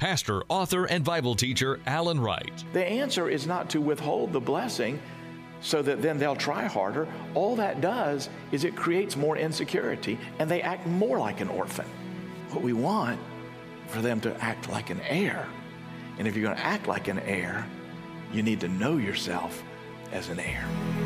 pastor, author, and Bible teacher Alan Wright. The answer is not to withhold the blessing so that then they'll try harder. All that does is it creates more insecurity and they act more like an orphan. What we want for them to act like an heir. And if you're going to act like an heir, you need to know yourself as an heir.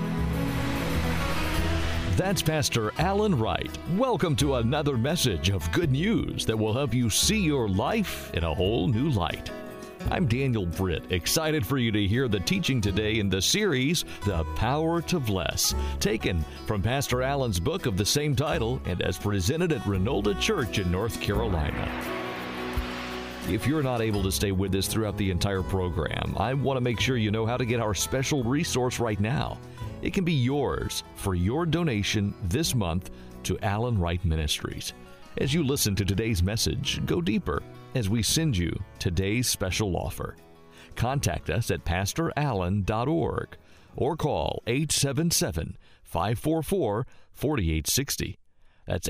That's Pastor Alan Wright. Welcome to another message of good news that will help you see your life in a whole new light. I'm Daniel Britt, excited for you to hear the teaching today in the series, The Power to Bless, taken from Pastor Alan's book of the same title and as presented at Renolda Church in North Carolina. If you're not able to stay with us throughout the entire program, I want to make sure you know how to get our special resource right now. It can be yours for your donation this month to Alan Wright Ministries. As you listen to today's message, go deeper as we send you today's special offer. Contact us at PastorAlan.org or call 877-544-4860. That's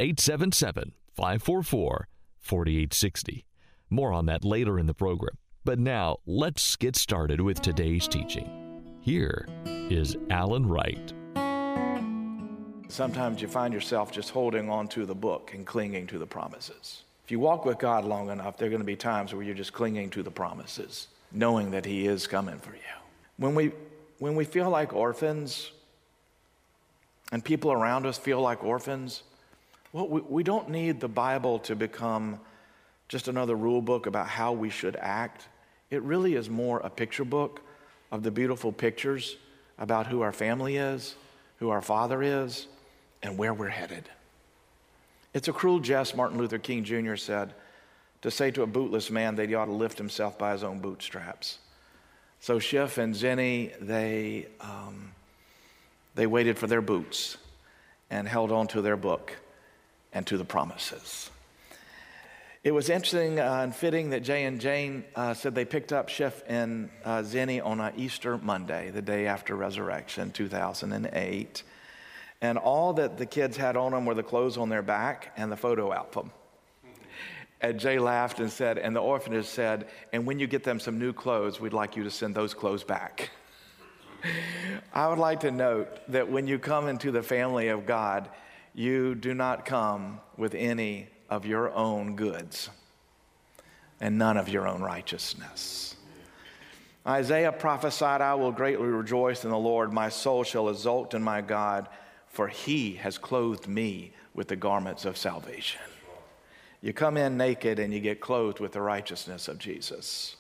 877-544-4860. More on that later in the program. But now, let's get started with today's teaching. Here is Alan Wright. Sometimes you find yourself just holding on to the book and clinging to the promises. If you walk with God long enough, there are going to be times where you're just clinging to the promises, knowing that He is coming for you. When we feel like orphans, and people around us feel like orphans, well, we don't need the Bible to become just another rule book about how we should act. It really is more a picture book of the beautiful pictures about who our family is, who our Father is, and where we're headed. It's a cruel jest, Martin Luther King Jr. said, to say to a bootless man that he ought to lift himself by his own bootstraps. So Schiff and Zenny, they waited for their boots and held on to their book and to the promises. It was interesting and fitting that Jay and Jane said they picked up Schiff and Zenny on a Easter Monday, the day after resurrection, 2008. And all that the kids had on them were the clothes on their back and the photo album. And Jay laughed and said, and the orphanage said, and when you get them some new clothes, we'd like you to send those clothes back. I would like to note that when you come into the family of God, you do not come with any of your own goods and none of your own righteousness. Isaiah prophesied, I will greatly rejoice in the Lord. My soul shall exult in my God, for He has clothed me with the garments of salvation. You come in naked and you get clothed with the righteousness of Jesus.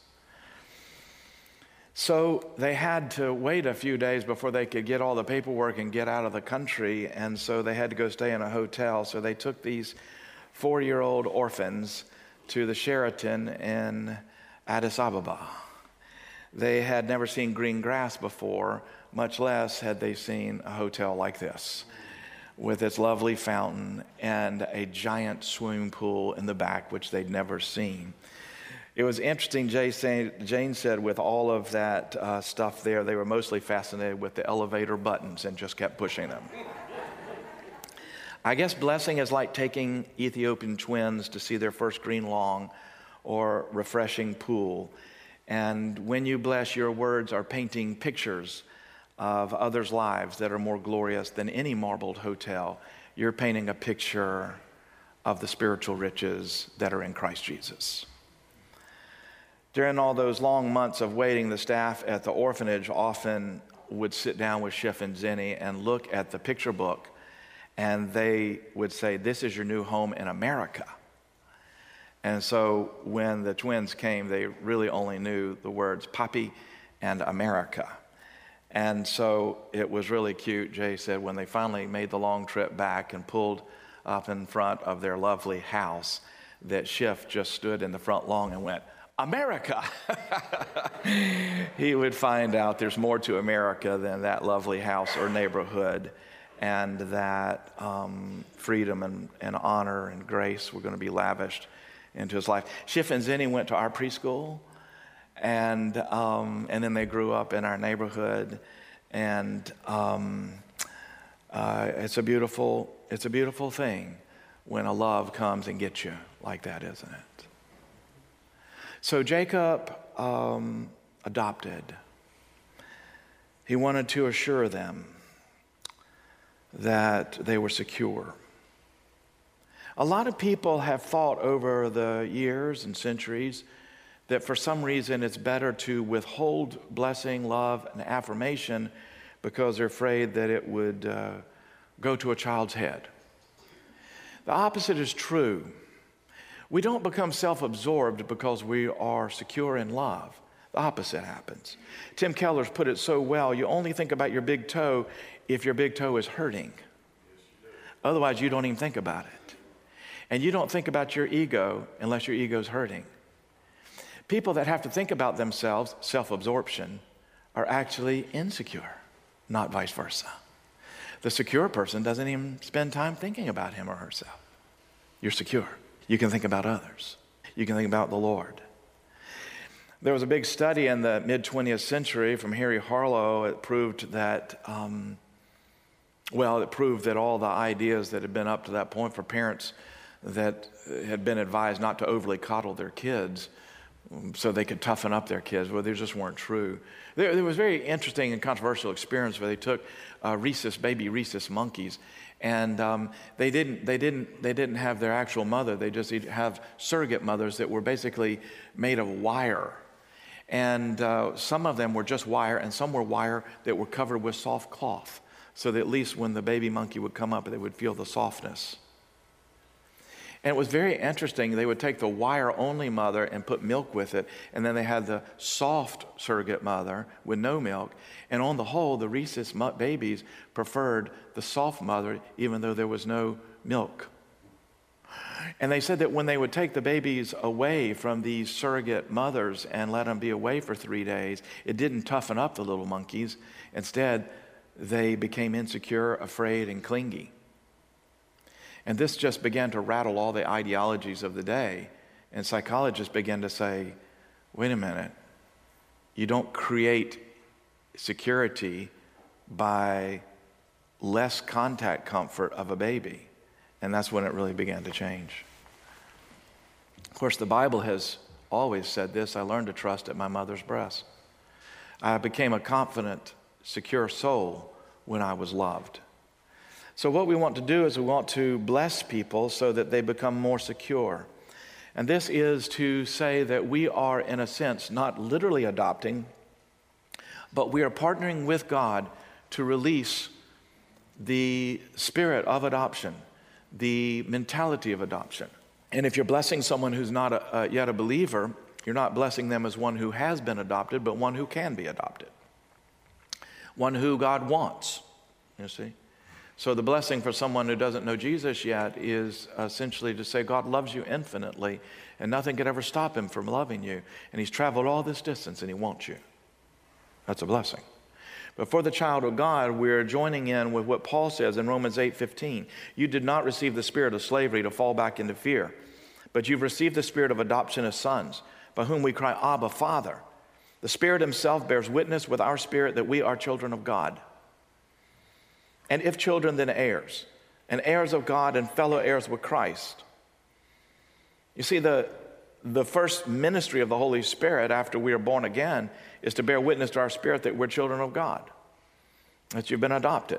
So they had to wait a few days before they could get all the paperwork and get out of the country, and so they had to go stay in a hotel. So they took these 4-year-old orphans to the Sheraton in Addis Ababa. They had never seen green grass before, much less had they seen a hotel like this, with its lovely fountain and a giant swimming pool in the back, which they'd never seen. It was interesting, Jane said, with all of that stuff there, they were mostly fascinated with the elevator buttons and just kept pushing them. I guess blessing is like taking Ethiopian twins to see their first green lawn or refreshing pool. And when you bless, your words are painting pictures of others' lives that are more glorious than any marbled hotel. You're painting a picture of the spiritual riches that are in Christ Jesus. During all those long months of waiting, the staff at the orphanage often would sit down with Schiff and Zenny and look at the picture book, and they would say, this is your new home in America. And so when the twins came, they really only knew the words Papi and America. And so it was really cute, Jay said, when they finally made the long trip back and pulled up in front of their lovely house, that Schiff just stood in the front lawn and went, America! He would find out there's more to America than that lovely house or neighborhood, and that freedom and honor and grace were going to be lavished into his life. Schiff and Zenny went to our preschool, and then they grew up in our neighborhood, and it's a beautiful thing when a love comes and gets you like that, isn't it? So Jacob adopted. He wanted to assure them that they were secure. A lot of people have thought over the years and centuries that for some reason it's better to withhold blessing, love, and affirmation because they're afraid that it would go to a child's head. The opposite is true. We don't become self-absorbed because we are secure in love. The opposite happens. Tim Keller's put it so well, you only think about your big toe if your big toe is hurting. Otherwise, you don't even think about it. And you don't think about your ego unless your ego's hurting. People that have to think about themselves, self-absorption, are actually insecure, not vice versa. The secure person doesn't even spend time thinking about him or herself. You're secure. You can think about others. You can think about the Lord. There was a big study in the mid-20th century from Harry Harlow. It proved that, it proved that all the ideas that had been up to that point for parents that had been advised not to overly coddle their kids so they could toughen up their kids, well, they just weren't true. There was a very interesting and controversial experience where they took baby rhesus monkeys, and they didn't have their actual mother. They just have surrogate mothers that were basically made of wire. And some of them were just wire, and some were wire that were covered with soft cloth, so that at least when the baby monkey would come up, they would feel the softness. And it was very interesting. They would take the wire-only mother and put milk with it, and then they had the soft surrogate mother with no milk. And on the whole, the rhesus babies preferred the soft mother, even though there was no milk. And they said that when they would take the babies away from these surrogate mothers and let them be away for 3 days, it didn't toughen up the little monkeys. Instead, they became insecure, afraid, and clingy. And this just began to rattle all the ideologies of the day. And psychologists began to say, wait a minute, you don't create security by less contact comfort of a baby. And that's when it really began to change. Of course, the Bible has always said this, I learned to trust at my mother's breast. I became a confident, secure soul when I was loved. So what we want to do is we want to bless people so that they become more secure. And this is to say that we are, in a sense, not literally adopting, but we are partnering with God to release the spirit of adoption, the mentality of adoption. And if you're blessing someone who's not yet a believer, you're not blessing them as one who has been adopted, but one who can be adopted. One who God wants, you see. So the blessing for someone who doesn't know Jesus yet is essentially to say God loves you infinitely and nothing could ever stop him from loving you. And he's traveled all this distance and he wants you. That's a blessing. But for the child of God, we're joining in with what Paul says in Romans 8:15. You did not receive the spirit of slavery to fall back into fear, but you've received the spirit of adoption as sons, by whom we cry, Abba, Father. The Spirit himself bears witness with our spirit that we are children of God. And if children, then heirs, and heirs of God and fellow heirs with Christ. You see, the first ministry of the Holy Spirit after we are born again is to bear witness to our spirit that we're children of God, that you've been adopted.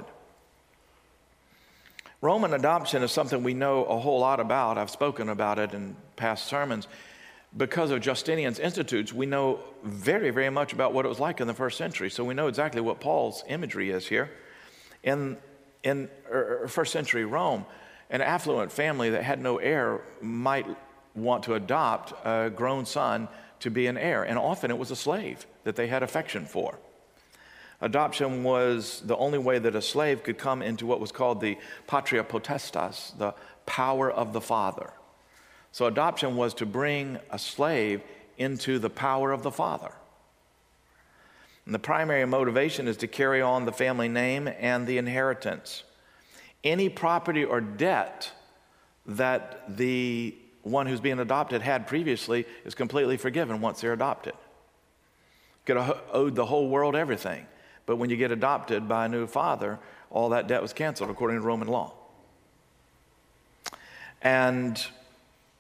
Roman adoption is something we know a whole lot about. I've spoken about it in past sermons. Because of Justinian's Institutes, we know very, very much about what it was like in the first century. So we know exactly what Paul's imagery is here. In first century Rome, an affluent family that had no heir might want to adopt a grown son to be an heir, and often it was a slave that they had affection for. Adoption was the only way that a slave could come into what was called the patria potestas, the power of the father. So adoption was to bring a slave into the power of the father. And the primary motivation is to carry on the family name and the inheritance. Any property or debt that the one who's being adopted had previously is completely forgiven once they're adopted. You could have owed the whole world everything, but when you get adopted by a new father, all that debt was canceled according to Roman law. And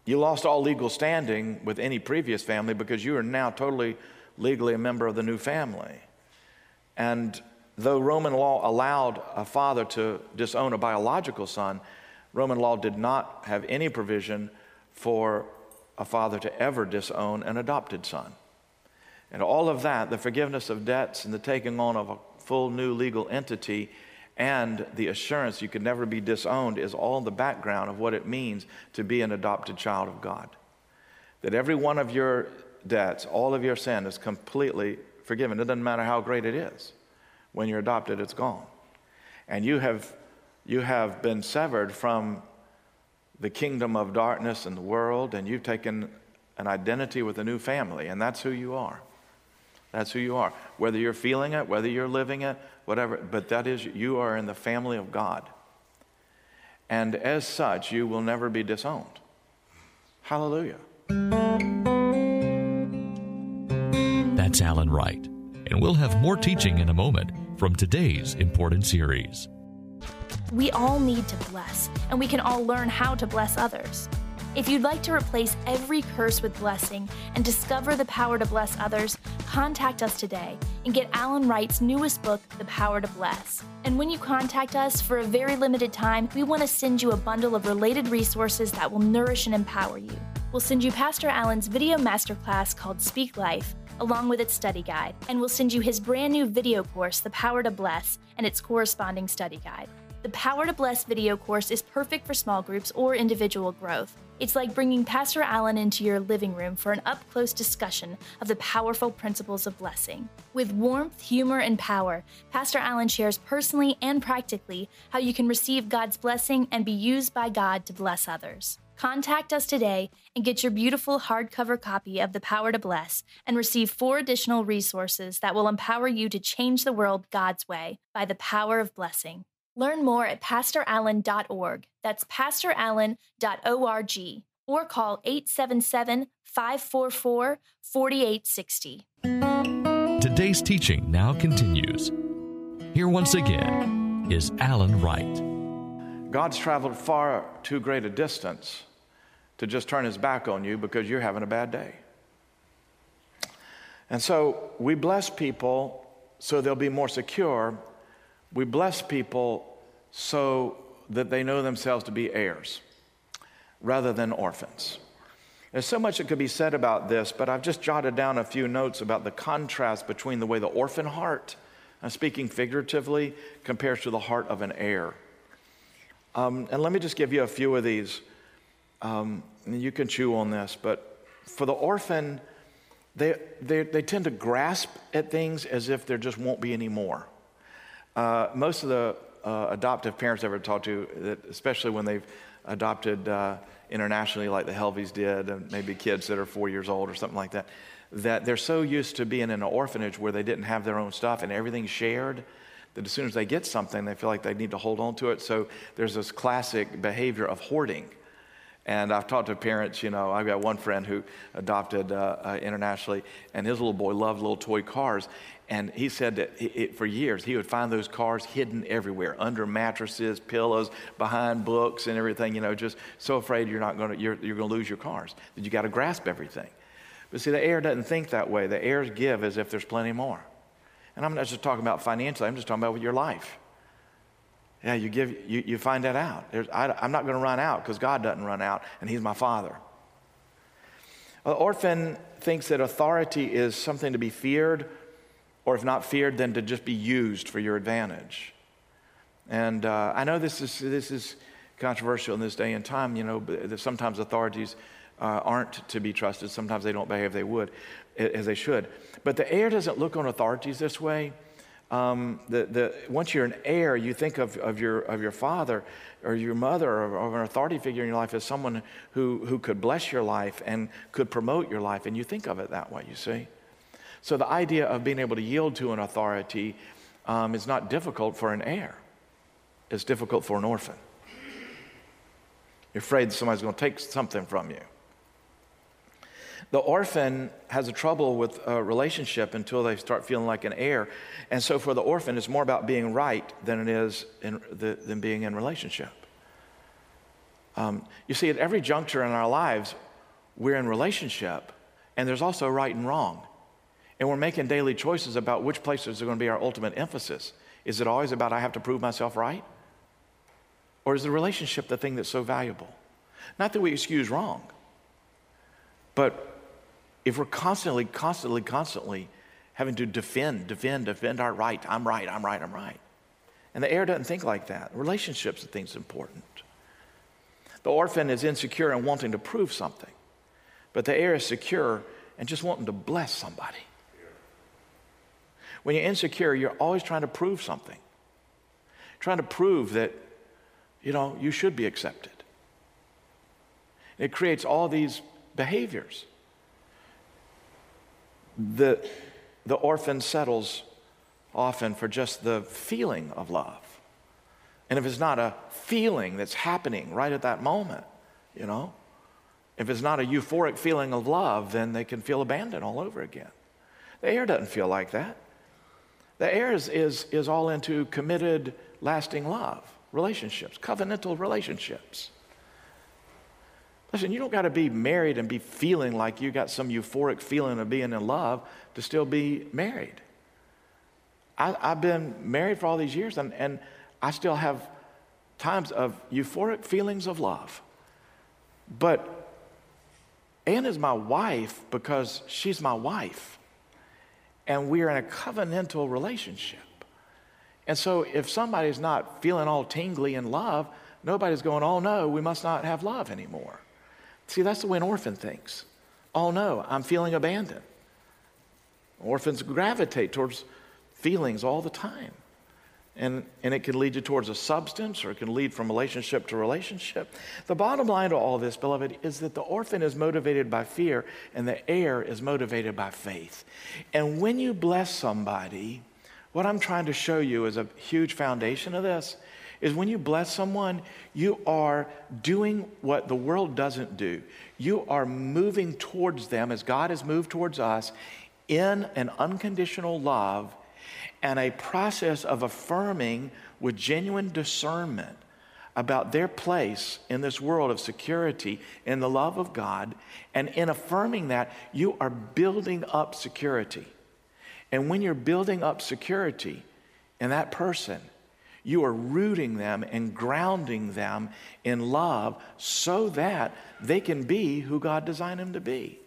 You lost all legal standing with any previous family because you are now totally legally a member of the new family. And though Roman law allowed a father to disown a biological son, Roman law did not have any provision for a father to ever disown an adopted son. And all of that, the forgiveness of debts and the taking on of a full new legal entity and the assurance you could never be disowned, is all in the background of what it means to be an adopted child of God. That every one of your debts, all of your sin is completely forgiven. It doesn't matter how great it is. When you're adopted, it's gone. And you have been severed from the kingdom of darkness and the world, and you've taken an identity with a new family, and that's who you are. That's who you are. Whether you're feeling it, whether you're living it, whatever, but that is, you are in the family of God. And as such, you will never be disowned. Hallelujah. That's Alan Wright. And we'll have more teaching in a moment from today's important series. We all need to bless, and we can all learn how to bless others. If you'd like to replace every curse with blessing and discover the power to bless others, contact us today and get Alan Wright's newest book, The Power to Bless. And when you contact us for a very limited time, we want to send you a bundle of related resources that will nourish and empower you. We'll send you Pastor Alan's video masterclass called Speak Life, along with its study guide, and we'll send you his brand new video course, The Power to Bless, and its corresponding study guide. The Power to Bless video course is perfect for small groups or individual growth. It's like bringing Pastor Alan into your living room for an up-close discussion of the powerful principles of blessing. With warmth, humor, and power, Pastor Alan shares personally and practically how you can receive God's blessing and be used by God to bless others. Contact us today and get your beautiful hardcover copy of The Power to Bless and receive 4 additional resources that will empower you to change the world God's way by the power of blessing. Learn more at PastorAllen.org. That's PastorAllen.org. Or call 877-544-4860. Today's teaching now continues. Here once again is Alan Wright. God's traveled far too great a distance to just turn his back on you because you're having a bad day. And so we bless people so they'll be more secure. We bless people so that they know themselves to be heirs rather than orphans. There's so much that could be said about this, but I've just jotted down a few notes about the contrast between the way the orphan heart, I'm speaking figuratively, compares to the heart of an heir. And let me just give you a few of these. And you can chew on this, but for the orphan, they tend to grasp at things as if there just won't be any more. Most of the adoptive parents I've ever talked to, that especially when they've adopted internationally like the Helveys did, and maybe kids that are 4 years old or something like that, that they're so used to being in an orphanage where they didn't have their own stuff and everything's shared, that as soon as they get something, they feel like they need to hold on to it. So there's this classic behavior of hoarding. And I've talked to parents, you know, I've got one friend who adopted internationally, and his little boy loved little toy cars. And he said that for years, he would find those cars hidden everywhere, under mattresses, pillows, behind books and everything, you know, just so afraid you're going to lose your cars, that you got to grasp everything. But see, the heir doesn't think that way. The heirs give as if there's plenty more. And I'm not just talking about financially, I'm just talking about with your life. Yeah, you find that out. I'm not going to run out because God doesn't run out, and he's my father. An orphan thinks that authority is something to be feared, or if not feared, then to just be used for your advantage. And I know this is controversial in this day and time, you know, but sometimes authorities aren't to be trusted. Sometimes they don't behave as they should. But the heir doesn't look on authorities this way. Once you're an heir, you think of your father or your mother or an authority figure in your life as someone who could bless your life and could promote your life, and you think of it that way, you see. So the idea of being able to yield to an authority is not difficult for an heir. It's difficult for an orphan. You're afraid somebody's going to take something from you. The orphan has a trouble with a relationship until they start feeling like an heir. And so for the orphan, it's more about being right than it is than being in relationship. You see, at every juncture in our lives, we're in relationship, and there's also right and wrong. And we're making daily choices about which places are going to be our ultimate emphasis. Is it always about I have to prove myself right? Or is the relationship the thing that's so valuable? Not that we excuse wrong, but if we're constantly having to defend our right, I'm right. And the heir doesn't think like that. Relationships are things important. The orphan is insecure and wanting to prove something, but the heir is secure and just wanting to bless somebody. When you're insecure, you're always trying to prove something, trying to prove that, you should be accepted. It creates all these behaviors. The orphan settles often for just the feeling of love. And if it's not a feeling that's happening right at that moment, if it's not a euphoric feeling of love, then they can feel abandoned all over again. The heir doesn't feel like that. The heir is all into committed, lasting love, relationships, covenantal relationships. Listen, you don't got to be married and be feeling like you got some euphoric feeling of being in love to still be married. I've been married for all these years, and I still have times of euphoric feelings of love. But Ann is my wife because she's my wife, and we're in a covenantal relationship. And so if somebody's not feeling all tingly in love, nobody's going, oh no, we must not have love anymore. See, that's the way an orphan thinks. Oh no, I'm feeling abandoned. Orphans gravitate towards feelings all the time. And it can lead you towards a substance, or it can lead from relationship to relationship. The bottom line to all this, beloved, is that the orphan is motivated by fear and the heir is motivated by faith. And when you bless somebody, what I'm trying to show you is a huge foundation of this, is when you bless someone, you are doing what the world doesn't do. You are moving towards them as God has moved towards us in an unconditional love and a process of affirming with genuine discernment about their place in this world of security in the love of God. And in affirming that, you are building up security. And when you're building up security in that person, you are rooting them and grounding them in love so that they can be who God designed them to be.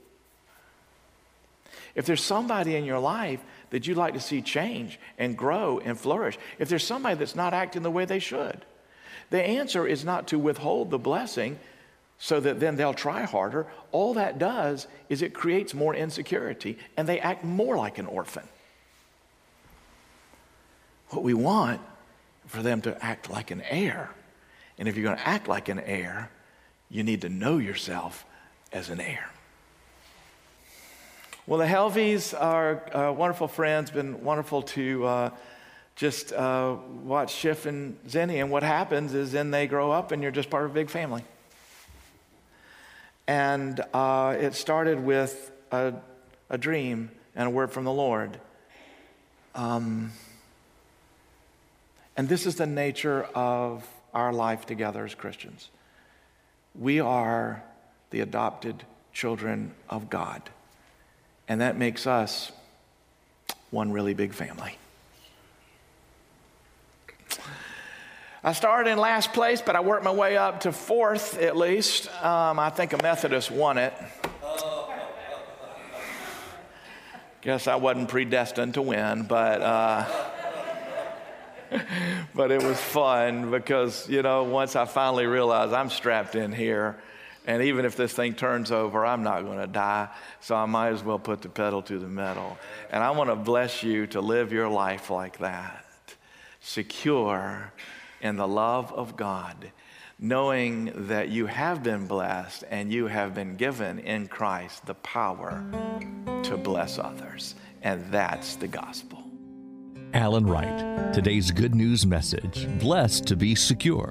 If there's somebody in your life that you'd like to see change and grow and flourish, if there's somebody that's not acting the way they should, the answer is not to withhold the blessing so that then they'll try harder. All that does is it creates more insecurity and they act more like an orphan. What we want for them to act like an heir. And if you're going to act like an heir, you need to know yourself as an heir. Well, the Helvies are wonderful friends. Been wonderful to just watch Schiff and Zenny. And what happens is then they grow up and you're just part of a big family. And it started with a dream and a word from the Lord. And this is the nature of our life together as Christians. We are the adopted children of God. And that makes us one really big family. I started in last place, but I worked my way up to fourth at least. I think a Methodist won it. Guess I wasn't predestined to win, but it was fun because, once I finally realized I'm strapped in here, and even if this thing turns over, I'm not going to die, so I might as well put the pedal to the metal. And I want to bless you to live your life like that, secure in the love of God, knowing that you have been blessed and you have been given in Christ the power to bless others. And that's the gospel. Alan Wright, today's good news message, blessed to be secure.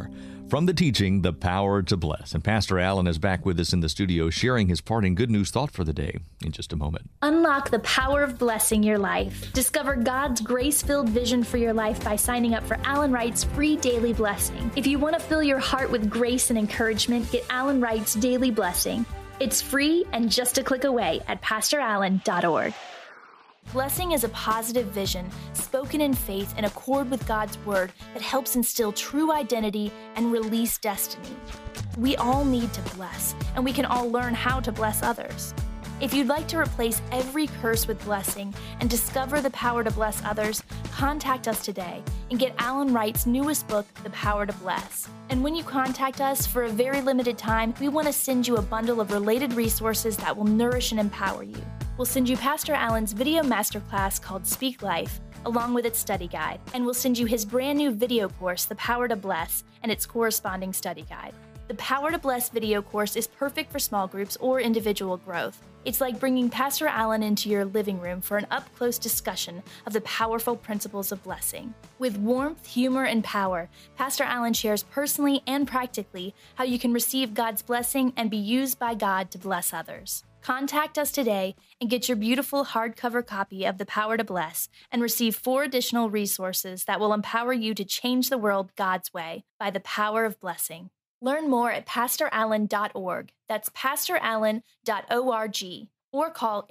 from the teaching, The Power to Bless. And Pastor Allen is back with us in the studio, sharing his parting good news thought for the day in just a moment. Unlock the power of blessing your life. Discover God's grace-filled vision for your life by signing up for Alan Wright's free daily blessing. If you want to fill your heart with grace and encouragement, get Alan Wright's daily blessing. It's free and just a click away at pastorallen.org. Blessing is a positive vision spoken in faith in accord with God's word that helps instill true identity and release destiny. We all need to bless, and we can all learn how to bless others. If you'd like to replace every curse with blessing and discover the power to bless others, contact us today and get Alan Wright's newest book, The Power to Bless. And when you contact us for a very limited time, we want to send you a bundle of related resources that will nourish and empower you. We'll send you Pastor Allen's video masterclass called Speak Life, along with its study guide, and we'll send you his brand new video course, The Power to Bless, and its corresponding study guide. The Power to Bless video course is perfect for small groups or individual growth. It's like bringing Pastor Allen into your living room for an up-close discussion of the powerful principles of blessing. With warmth, humor, and power, Pastor Allen shares personally and practically how you can receive God's blessing and be used by God to bless others. Contact us today and get your beautiful hardcover copy of The Power to Bless and receive 4 additional resources that will empower you to change the world God's way by the power of blessing. Learn more at pastorallen.org. That's pastorallen.org. Or call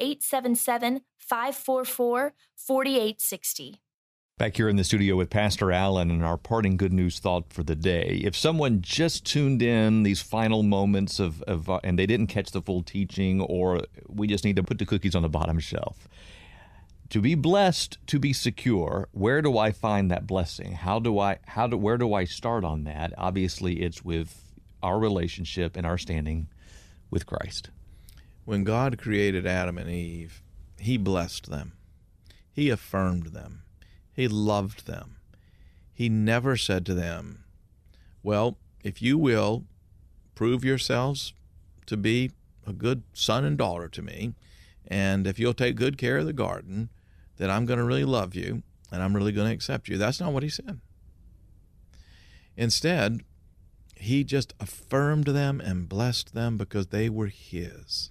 877-544-4860. Back here in the studio with Pastor Allen and our parting good news thought for the day. If someone just tuned in these final moments of and they didn't catch the full teaching, or we just need to put the cookies on the bottom shelf. To be blessed, to be secure, where do I find that blessing? Where do I start on that? Obviously, it's with our relationship and our standing with Christ. When God created Adam and Eve, He blessed them. He affirmed them. He loved them. He never said to them, well, if you will prove yourselves to be a good son and daughter to me, and if you'll take good care of the garden, then I'm going to really love you, and I'm really going to accept you. That's not what He said. Instead, He just affirmed them and blessed them because they were His.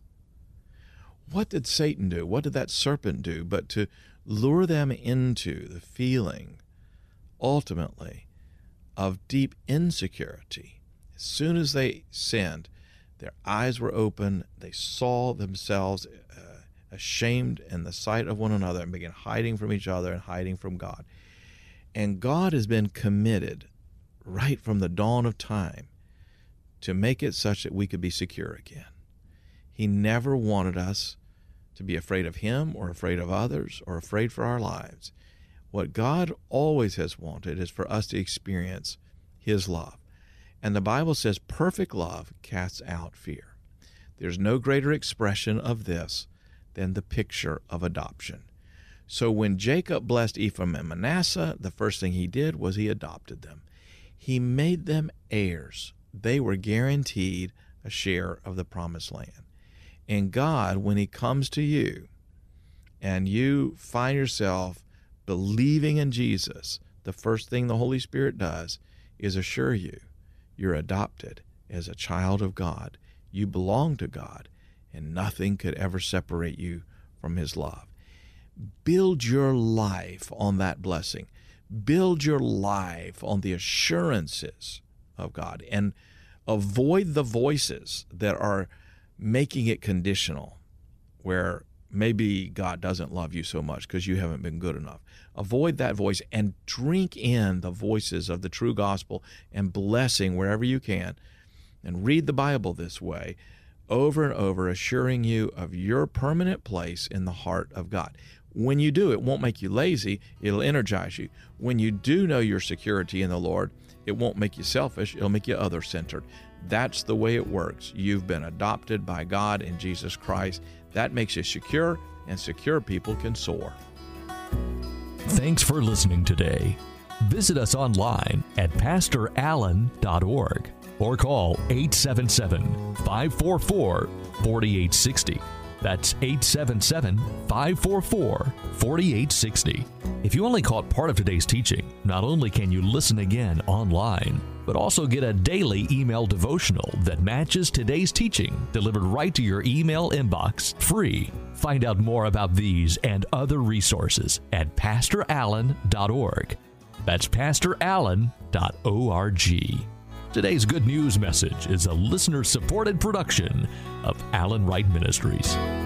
What did Satan do? What did that serpent do but to lure them into the feeling, ultimately, of deep insecurity? As soon as they sinned, their eyes were open. They saw themselves ashamed in the sight of one another and began hiding from each other and hiding from God. And God has been committed right from the dawn of time to make it such that we could be secure again. He never wanted us to be afraid of Him or afraid of others or afraid for our lives. What God always has wanted is for us to experience His love. And the Bible says perfect love casts out fear. There's no greater expression of this than the picture of adoption. So when Jacob blessed Ephraim and Manasseh, the first thing he did was he adopted them. He made them heirs. They were guaranteed a share of the promised land. And God, when He comes to you and you find yourself believing in Jesus, the first thing the Holy Spirit does is assure you you're adopted as a child of God. You belong to God, and nothing could ever separate you from His love. Build your life on that blessing. Build your life on the assurances of God, and avoid the voices that are making it conditional, where maybe God doesn't love you so much because you haven't been good enough. Avoid that voice and drink in the voices of the true gospel and blessing wherever you can. And read the Bible this way, over and over, assuring you of your permanent place in the heart of God. When you do, it won't make you lazy. It'll energize you. When you do know your security in the Lord, it won't make you selfish. It'll make you other-centered. That's the way it works. You've been adopted by God in Jesus Christ. That makes you secure, and secure people can soar. Thanks for listening today. Visit us online at pastorallen.org or call 877-544-4860. That's 877-544-4860. If you only caught part of today's teaching, not only can you listen again online, but also get a daily email devotional that matches today's teaching, delivered right to your email inbox, free. Find out more about these and other resources at pastorallen.org. That's pastorallen.org. Today's Good News message is a listener-supported production of Allen Wright Ministries.